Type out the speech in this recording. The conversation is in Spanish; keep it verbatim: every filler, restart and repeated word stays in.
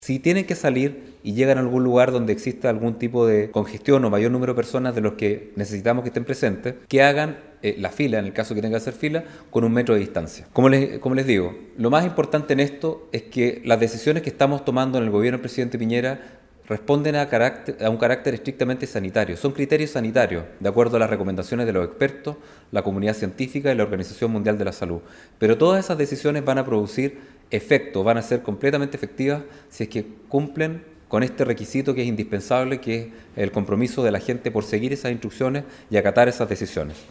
Si tienen que salir y llegan a algún lugar donde exista algún tipo de congestión o mayor número de personas de los que necesitamos que estén presentes, que hagan eh, la fila, en el caso que tenga que hacer fila, con un metro de distancia. Como les, como les digo, lo más importante en esto es que las decisiones que estamos tomando en el gobierno del presidente Piñera responden a, carácter, a un carácter estrictamente sanitario. Son criterios sanitarios, de acuerdo a las recomendaciones de los expertos, la comunidad científica y la Organización Mundial de la Salud. Pero todas esas decisiones van a producir efecto, van a ser completamente efectivas si es que cumplen con este requisito que es indispensable, que es el compromiso de la gente por seguir esas instrucciones y acatar esas decisiones.